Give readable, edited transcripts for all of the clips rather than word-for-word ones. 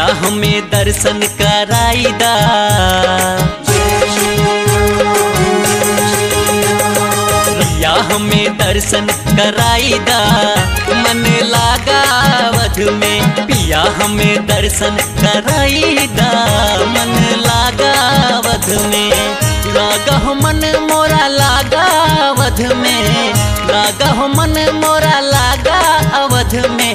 हमें दर्शन कराईदा। पिया हमें दर्शन कराईदा, मन लागा वध में। पिया हमें दर्शन कराईदा, मन लागा वध में। लागा हो मन मोरा लागा अवध में, लागा हो मन मोरा लागा अवध में।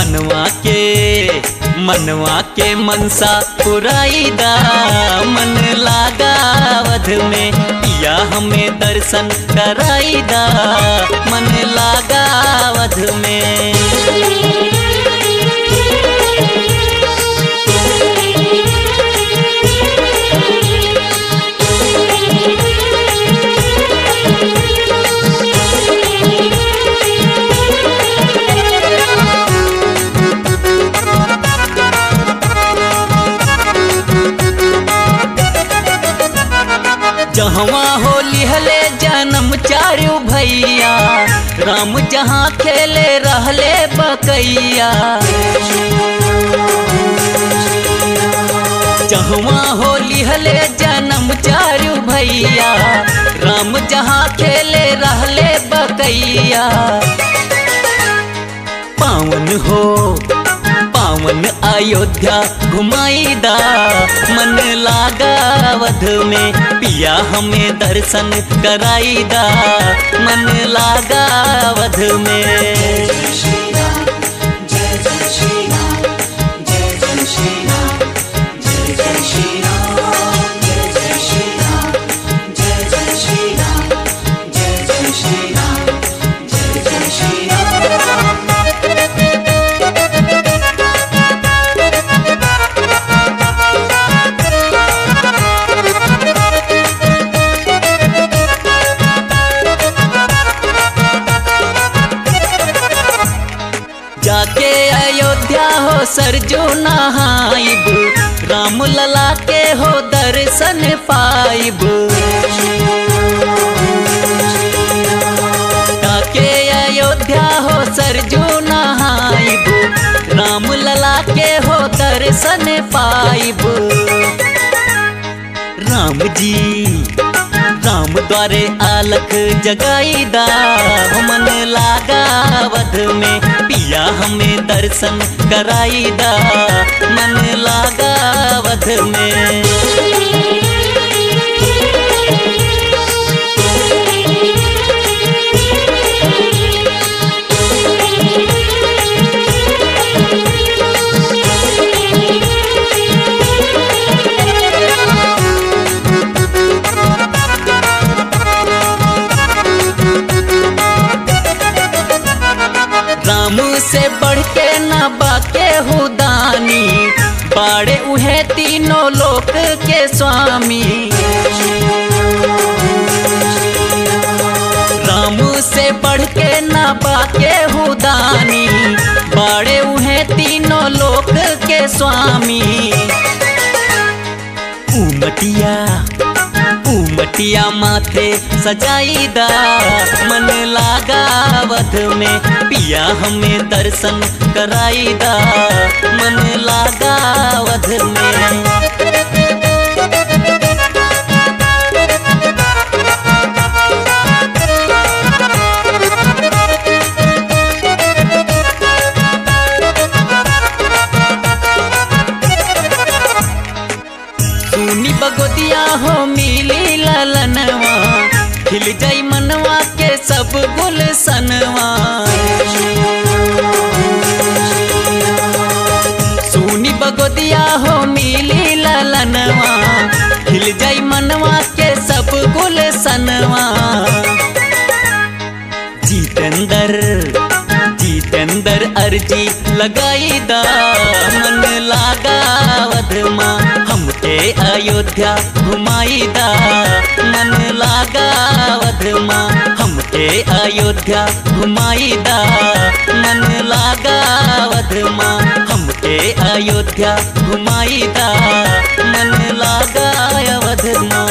मनवा के मनसा पुराईदा, मन लागा अवध में। पिया हमें दर्शन कराईदा, मन लागा अवध में। जहवा हो लिहले जन्म चारू भैया, राम जहाँ खेले रहले बकैया। जहवा हो लिहले जन्म चारू भैया, राम जहाँ खेले रहले बकैया। पावन अयोध्या घुमाईदा, मन लागा अवध में। पिया हमें दर्शन कराईदा, मन लागा अवध में। जाके अयोध्या हो सरजू नहाइब, राम लला के हो दर्शन पाइब। जाके अयोध्या हो सरजू नहाइब, राम लला के हो दर्शन पाइब। राम द्वारे आलख जगाईदा, मन लागा अवध में। पिया हमें दर्शन कराईदा, मन लागा अवध में। राम से बढ़ के ना बाके हुदानी, बाड़े उहे तीनों लोक के स्वामी। राम से बढ़ के ना बाके हुदानी, बाड़े उहे तीनों लोक के स्वामी। उमटिया माथे सजाईदा, मन लागा अवध में। पिया हमें दर्शन कराईदा, मन लागा अवध में। सुनी बगोदिया हो मिली ललनवा, खिल जाई मनवा के सब गुलशनवा। सुनी बगोदिया हो मिली ललनवा, खिल जाई मनवा के सब गुलशनवा। जितेंद्र अर्जी लगाईदा, मन लागा अवध माँ। हमके अयोध्या घुमाईदा, मन लागा अवध माँ। हमके अयोध्या घुमाईदा, मन लागा अवध माँ। हमके अयोध्या घुमाईदा, मन लागा अवध माँ।